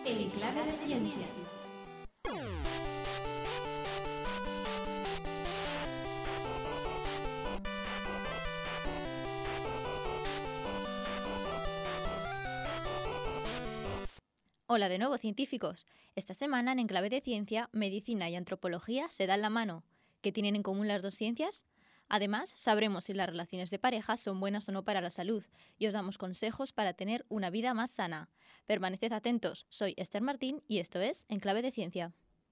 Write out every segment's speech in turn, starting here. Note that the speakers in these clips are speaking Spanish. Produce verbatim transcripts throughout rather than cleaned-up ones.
En Clave de Ciencia. Hola de nuevo, científicos. Esta semana en Enclave de Ciencia, medicina y antropología se dan la mano. ¿Qué tienen en común las dos ciencias? Además, sabremos si las relaciones de pareja son buenas o no para la salud y os damos consejos para tener una vida más sana. Permaneced atentos, soy Esther Martín y esto es Enclave de Ciencia.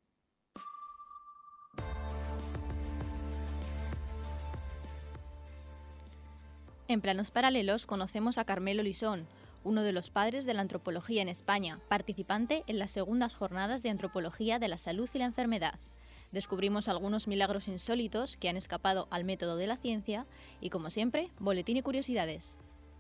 En planos paralelos conocemos a Carmelo Lisón, uno de los padres de la antropología en España, participante en las segundas jornadas de antropología de la salud y la enfermedad. Descubrimos algunos milagros insólitos que han escapado al método de la ciencia y, como siempre, boletín y curiosidades.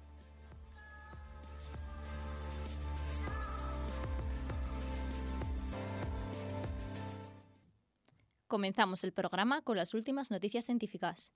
Comenzamos el programa con las últimas noticias científicas.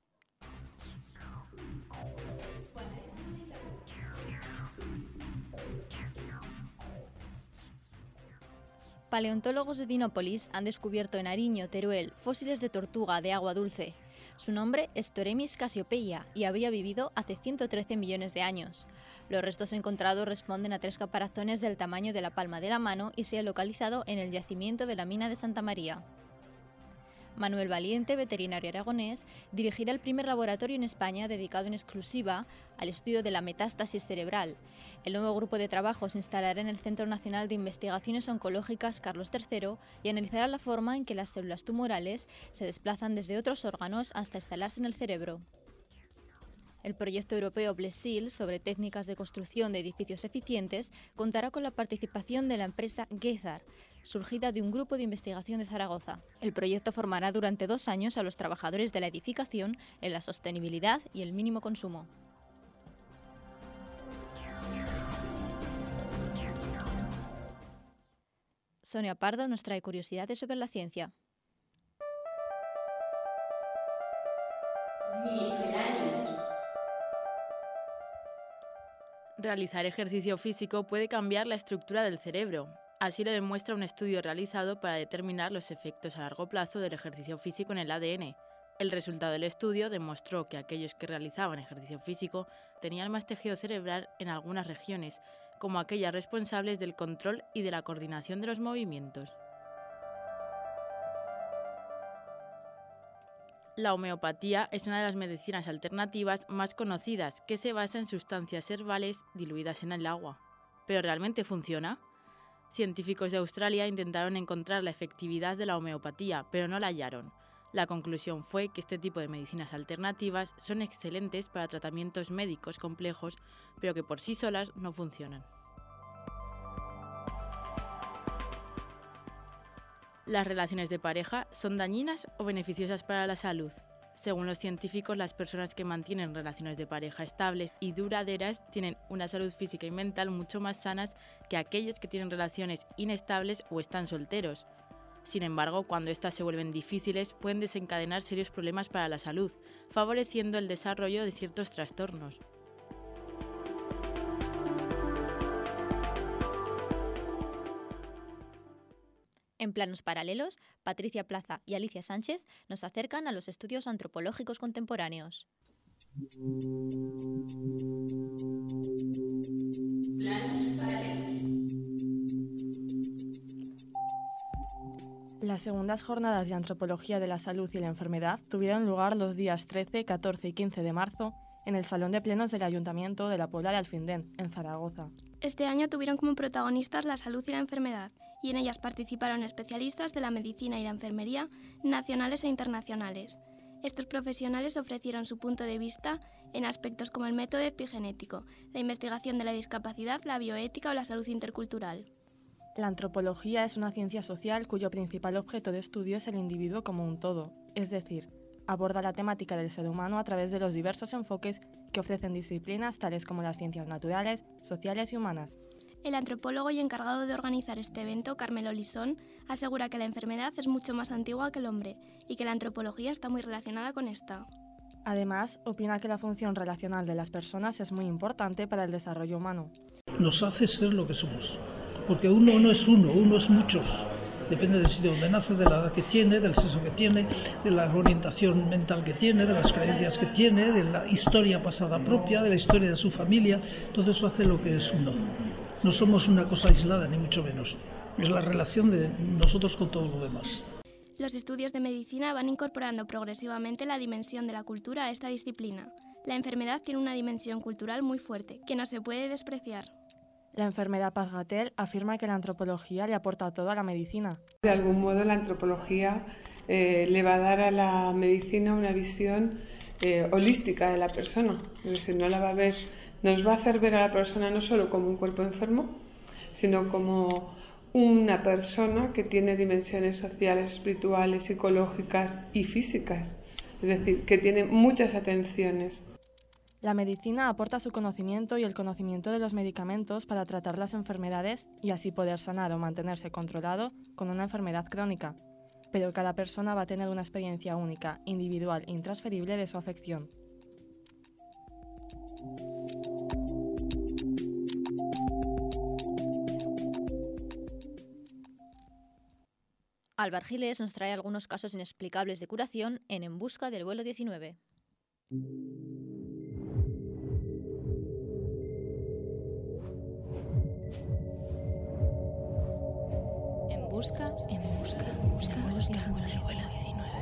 Paleontólogos de Dinópolis han descubierto en Ariño, Teruel, fósiles de tortuga de agua dulce. Su nombre es Toremis casiopeia y había vivido hace ciento trece millones de años. Los restos encontrados responden a tres caparazones del tamaño de la palma de la mano y se han localizado en el yacimiento de la mina de Santa María. Manuel Valiente, veterinario aragonés, dirigirá el primer laboratorio en España dedicado en exclusiva al estudio de la metástasis cerebral. El nuevo grupo de trabajo se instalará en el Centro Nacional de Investigaciones Oncológicas Carlos tercero y analizará la forma en que las células tumorales se desplazan desde otros órganos hasta instalarse en el cerebro. El proyecto europeo Blesil sobre técnicas de construcción de edificios eficientes contará con la participación de la empresa Guezar, surgida de un grupo de investigación de Zaragoza. El proyecto formará durante dos años a los trabajadores de la edificación en la sostenibilidad y el mínimo consumo. Sonia Pardo nos trae curiosidades sobre la ciencia. Realizar ejercicio físico puede cambiar la estructura del cerebro. Así lo demuestra un estudio realizado para determinar los efectos a largo plazo del ejercicio físico en el A D N. El resultado del estudio demostró que aquellos que realizaban ejercicio físico tenían más tejido cerebral en algunas regiones, como aquellas responsables del control y de la coordinación de los movimientos. La homeopatía es una de las medicinas alternativas más conocidas que se basa en sustancias herbales diluidas en el agua. ¿Pero realmente funciona? Científicos de Australia intentaron encontrar la efectividad de la homeopatía, pero no la hallaron. La conclusión fue que este tipo de medicinas alternativas son excelentes para tratamientos médicos complejos, pero que por sí solas no funcionan. ¿Las relaciones de pareja son dañinas o beneficiosas para la salud? Según los científicos, las personas que mantienen relaciones de pareja estables y duraderas tienen una salud física y mental mucho más sanas que aquellos que tienen relaciones inestables o están solteros. Sin embargo, cuando estas se vuelven difíciles, pueden desencadenar serios problemas para la salud, favoreciendo el desarrollo de ciertos trastornos. En planos paralelos, Patricia Plaza y Alicia Sánchez nos acercan a los estudios antropológicos contemporáneos. Planos paralelos. Las segundas jornadas de Antropología de la Salud y la Enfermedad tuvieron lugar los días trece, catorce y quince de marzo en el Salón de Plenos del Ayuntamiento de la Puebla de Alfindén, en Zaragoza. Este año tuvieron como protagonistas la salud y la enfermedad, y en ellas participaron especialistas de la medicina y la enfermería nacionales e internacionales. Estos profesionales ofrecieron su punto de vista en aspectos como el método epigenético, la investigación de la discapacidad, la bioética o la salud intercultural. La antropología es una ciencia social cuyo principal objeto de estudio es el individuo como un todo, es decir, aborda la temática del ser humano a través de los diversos enfoques que ofrecen disciplinas tales como las ciencias naturales, sociales y humanas. El antropólogo y encargado de organizar este evento, Carmelo Lisón, asegura que la enfermedad es mucho más antigua que el hombre y que la antropología está muy relacionada con esta. Además, opina que la función relacional de las personas es muy importante para el desarrollo humano. Nos hace ser lo que somos. porque uno no es uno, uno es muchos. Depende del sitio donde nace, de la edad que tiene, del sexo que tiene, de la orientación mental que tiene, de las creencias que tiene, de la historia pasada propia, de la historia de su familia. Todo eso hace lo que es uno. No somos una cosa aislada, ni mucho menos. Es la relación de nosotros con todo lo demás. Los estudios de medicina van incorporando progresivamente la dimensión de la cultura a esta disciplina. La enfermedad tiene una dimensión cultural muy fuerte, que no se puede despreciar. La enfermera Paz-Gatel afirma que la antropología le aporta todo a la medicina. De algún modo la antropología eh, le va a dar a la medicina una visión eh, holística de la persona. Es decir, no la va a ver, nos va a hacer ver a la persona no solo como un cuerpo enfermo, sino como una persona que tiene dimensiones sociales, espirituales, psicológicas y físicas. Es decir, que tiene muchas atenciones. La medicina aporta su conocimiento y el conocimiento de los medicamentos para tratar las enfermedades y así poder sanar o mantenerse controlado con una enfermedad crónica. Pero cada persona va a tener una experiencia única, individual e intransferible de su afección. Álvar Giles nos trae algunos casos inexplicables de curación en En busca del vuelo diecinueve. En busca, en busca, en busca, en busca del vuelo diecinueve.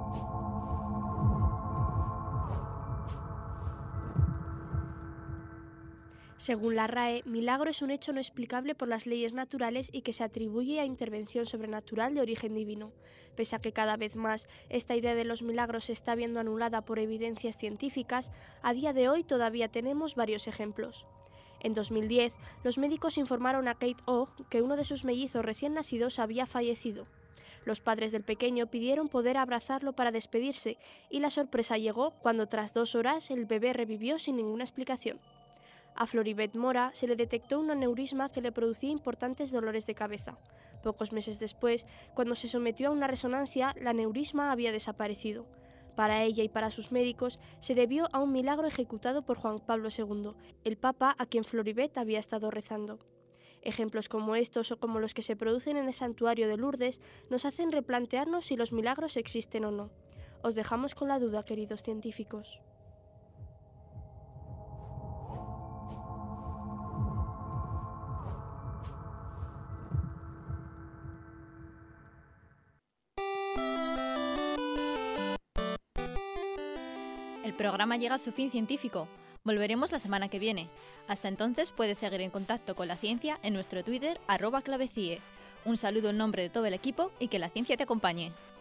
Según la R A E, milagro es un hecho no explicable por las leyes naturales y que se atribuye a intervención sobrenatural de origen divino. Pese a que cada vez más esta idea de los milagros se está viendo anulada por evidencias científicas, a día de hoy todavía tenemos varios ejemplos. En dos mil diez, los médicos informaron a Kate Ogg que uno de sus mellizos recién nacidos había fallecido. Los padres del pequeño pidieron poder abrazarlo para despedirse y la sorpresa llegó cuando tras dos horas el bebé revivió sin ninguna explicación. A Floribet Mora se le detectó un aneurisma que le producía importantes dolores de cabeza. Pocos meses después, cuando se sometió a una resonancia, la aneurisma había desaparecido. Para ella y para sus médicos se debió a un milagro ejecutado por Juan Pablo segundo, el Papa a quien Floribet había estado rezando. Ejemplos como estos o como los que se producen en el santuario de Lourdes nos hacen replantearnos si los milagros existen o no. Os dejamos con la duda, queridos científicos. El programa llega a su fin científico. Volveremos la semana que viene. Hasta entonces puedes seguir en contacto con la ciencia en nuestro Twitter, arroba clavecie. Un saludo en nombre de todo el equipo y que la ciencia te acompañe.